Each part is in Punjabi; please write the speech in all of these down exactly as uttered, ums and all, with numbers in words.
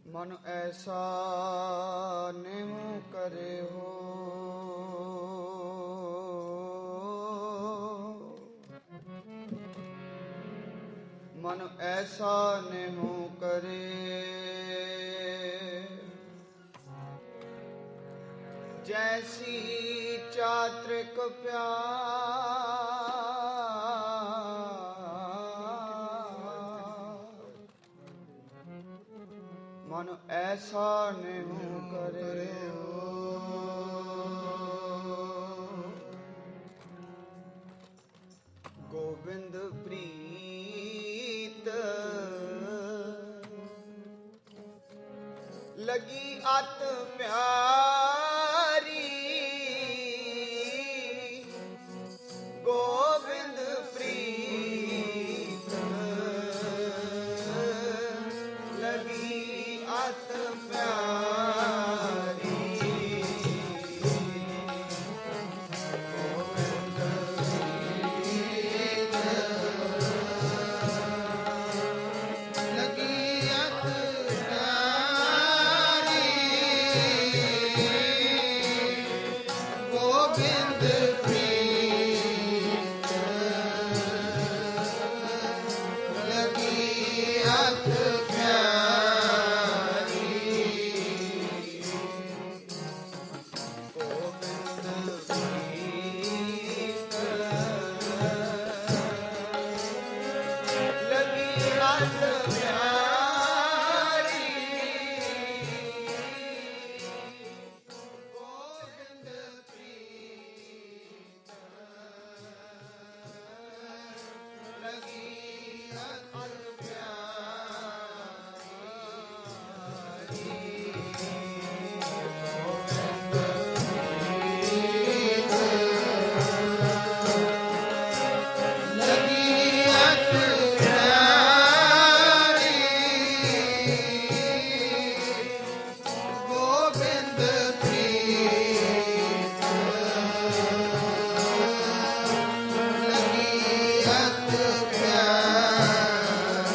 मन ऐसा नेहू करे हो, मन ऐसा नेहू करे, जैसी चात्रिक प्यार, मन ऐसा नेहू करे हो। गोविंद प्रीत लगी अत प्यारी, गोविंद प्रीत लगी अत प्यारी, गोविंद प्रीत लगी अत प्यारी, गोविंद प्रीत लगी अत प्यारी, गोविंद प्रीत लगी अत प्यारी, गोविंद प्रीत लगी अत प्यारी, लगी अत प्यारी, गोविंद प्रीत लगी अत प्यारी।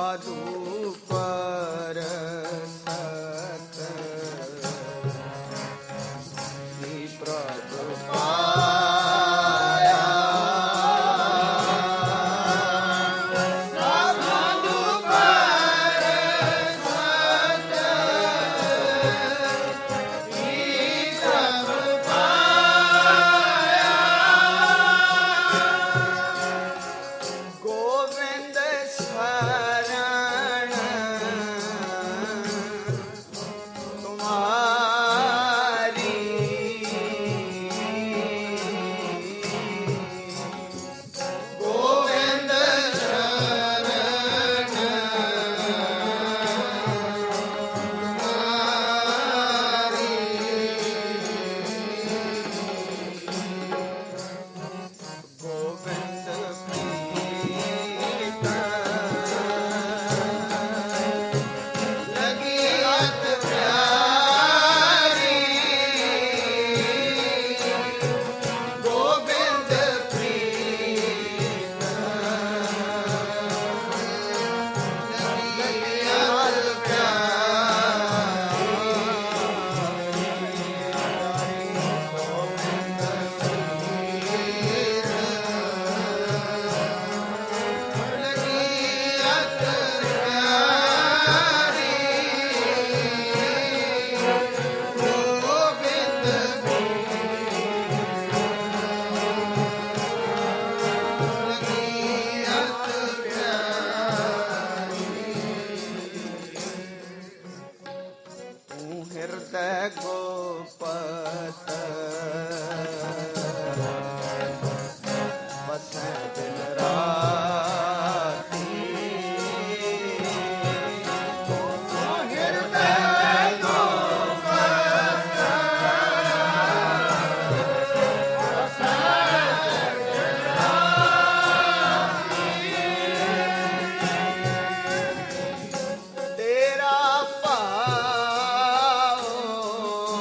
ਸਾਧੂ ਪਰਸਤ ਜੀ ਪ੍ਰਭ ਪਾਇਆ ਸਾਧੂ ਪਰਸਤ ਜੀ ਪ੍ਰਭ ਪਾਇਆ ਗੋਬਿੰਦ ਸ਼ਰਨ ਤੁਮਾਰੀ ਗੋਬਿੰਦ ਸ਼ਰਨ ਗੋਬਿੰਦ ਪ੍ਰੀਤ ਲਗੀ ਅਤ ਪਿਆਰੀ ਗੋਬਿੰਦ ਪ੍ਰੀਤ ਲਗੀ ਅਤ ਪਿਆਰੀ ਗੋਬਿੰਦ ਪ੍ਰੀਤ ਲਗੀ ਅਤ ਪਿਆਰੀ ਗੋਬਿੰਦ ਲਗੀ ਅਤ ਪਿਆਰੀ ਤੂੰ ਹਿਰਦੈ ਗੋਪਤ ਵਸੈ ਦਿਨ ਰਾਤੀ ਤੂੰ ਹਿਰਦੈ ਗੋਪਤ ਤੇਰਾ ਭਾਉ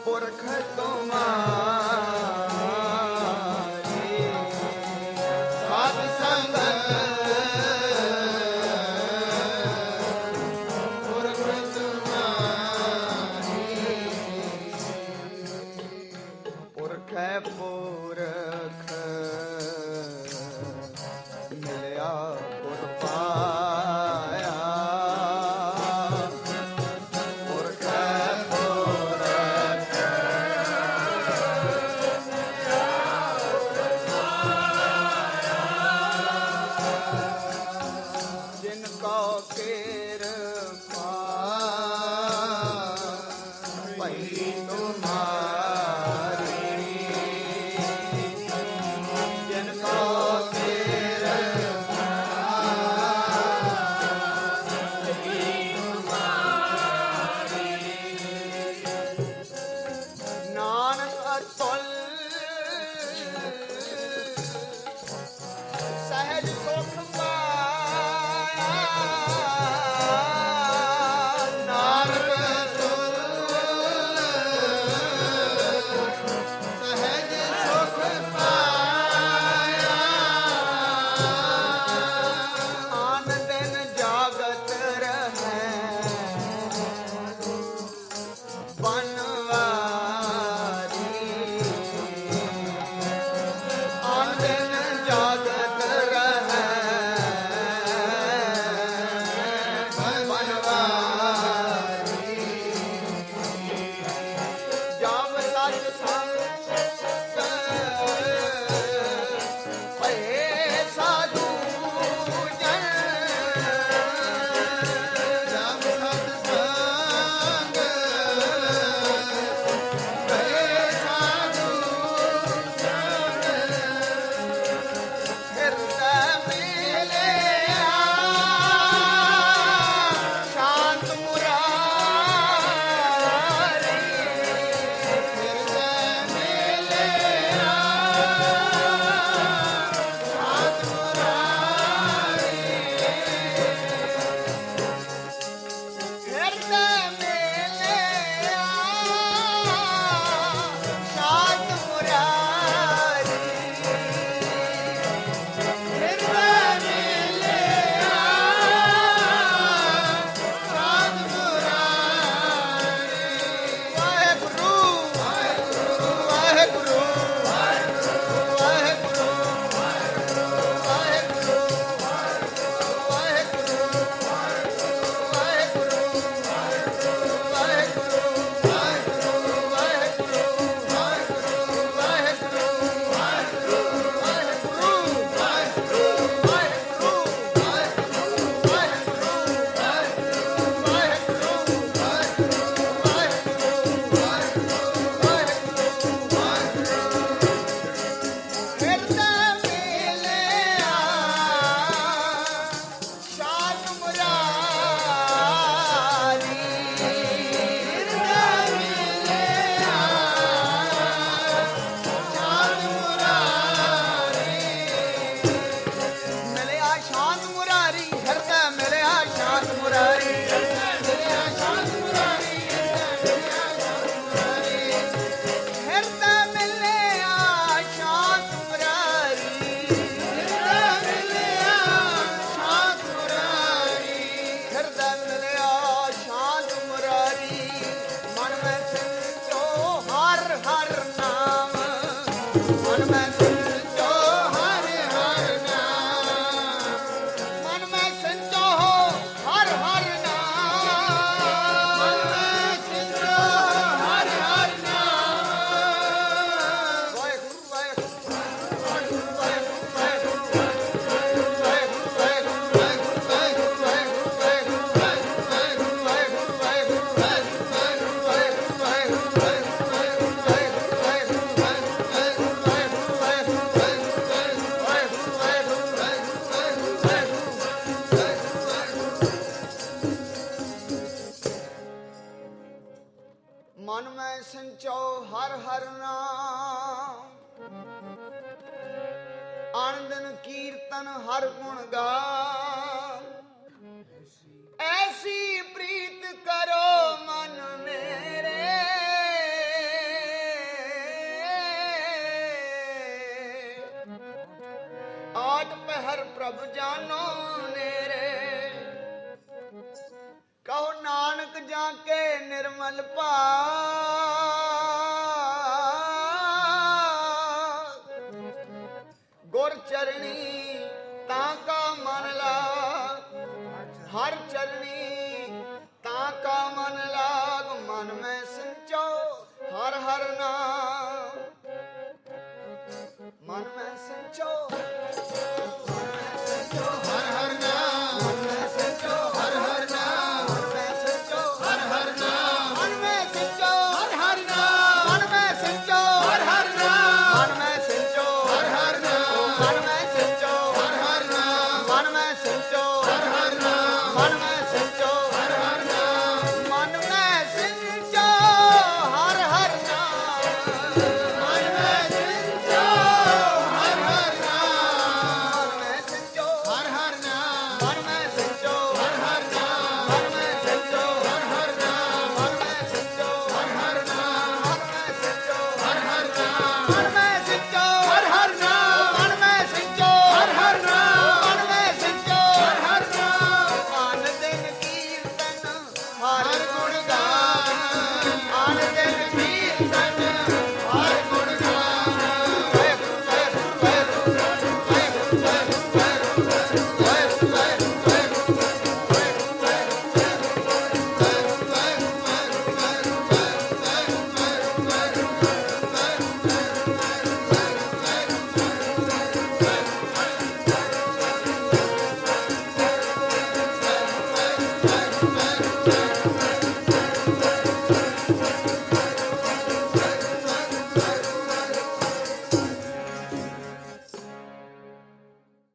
ਪੁਰਖ ਤੁਮਾਰੀ ਸਾਧ ਸੰਗਤ ਪੁਰਖ ਤੁਮਾਰੀ ਪੁਰਖ ਹੈ ਪੁਰਖ ਮਿਲਿਆ ਗੁਰ ਪਾਇਆ ਪੁਰਖ ਹੈ ਪੁਰਖ ਜਿਨ ਕੋ ਕਿਰਪਾ ਭਈ ਤੁਮਾਰੀ ਜਿਨ ਕੋ ਕਿਰਪਾ ਭਈ ਤੁਮਾਰੀ ਨਾਨਕ ਅਤੁਲ ਸਹਿਜ ਸੁਖ ਪਾਇਆ ਨਾਨਕ ਅਤੁਲ ਸਹਿਜ ਸੁਖ ਪਾਇਆ ਆਨ ਦਿਨ ਜਾਗਤ ਰਹੈ ਬਨਵਾਰੀ ਆਨ ਦਿਨ ਜਾਗਤ ਰਹੈ ਬਨਵਾਰੀ ਜਬ ਸਚ ਸੰਗ ਭਏ ਸਾਧੂ ਜਨ ਜਬ ਸਤ ਸੰਗ ਭਏ ਸਾਧੂ ਜਨ ਹਿਰਦੈ ਮਿਲਿਆ ਸ਼ਾਂਤ ਮੁਰਾਰੀ ਹਿਰਦੈ ਮਿਲਿਆ ਸ਼ਾਂਤ ਮੁਰਾਰੀ ਹਿਰਦੈ ਮਿਲਿਆ ਸ਼ਾਂਤ ਮੁਰਾਰੀ ਹਿਰਦੈ ਮਿਲਿਆ ਸ਼ਾਂਤ ਮੁਰਾਰੀ ਵਾਹਿਗੁਰੂ ਵਾਹਿਗੁਰੂ ਵਾਹਿਗੁਰੂ ਵਾਹਿਗੁਰੂ ਵਾਹਿਗੁਰੂ ਵਾਹਿਗੁਰੂ ਮਿਲਿਆ ਸ਼ਾਂਤ ਮੁਰਾਰੀ ਹਿਰਦੈ ਮਿਲਿਆ ਸ਼ਾਂਤ ਮੁਰਾਰੀ ਮਿਲਿਆ ਸ਼ਾਂਤ ਮੁਰਾਰੀ ਹਿਰਦੈ ਮਿਲਿਆ ਸ਼ਾਂਤ ਮੁਰਾਰੀ ਹਿਰਦੈ ਮਿਲਿਆ ਸ਼ਾਂਤ ਮੁਰਾਰੀ ਹਿਰਦੈ ਮਿਲਿਆ ਸ਼ਾਂਤ ਮੁਰਾਰੀ ਮਨ ਮੈਂ ਸੰਜੋ ਹਰ ਹਰ ਨਾਮ ਮਨ ਮੈਂ ਸੰਜੋ ਹਰ ਹਰ ਨਾਮ ਮਨ ਮੈਂ ਸੰਜੋ ਹਰ ਹਰ ਨਾਮ ਮਨ ਮੈਂ ਸੰਜੋ ਹਰ ਹਰ ਨਾਮ ਵਾਹਿਗੁਰੂ ਵਾਹਿਗੁਰੂ ਵਾਹਿਗੁਰੂ ਮਨ ਮੈਂ ਸੰਚੋ ਹਰ ਹਰ ਨਾਮ ਆਨੰਦਨ ਕੀਰਤਨ ਹਰ ਗੁਣ ਗਾ ਐਸੀ ਪ੍ਰੀਤ ਕਰੋ ਮਨ ਮੇਰੇ ਬਾਟ ਪਹਿਰ ਪ੍ਰਭ ਜਾਨੋ ਨੇਰੇ। ਕਹੋ ਨਾਨਕ ਜਾ ਕੇ ਨਿਰਮਲ ਭਾਵ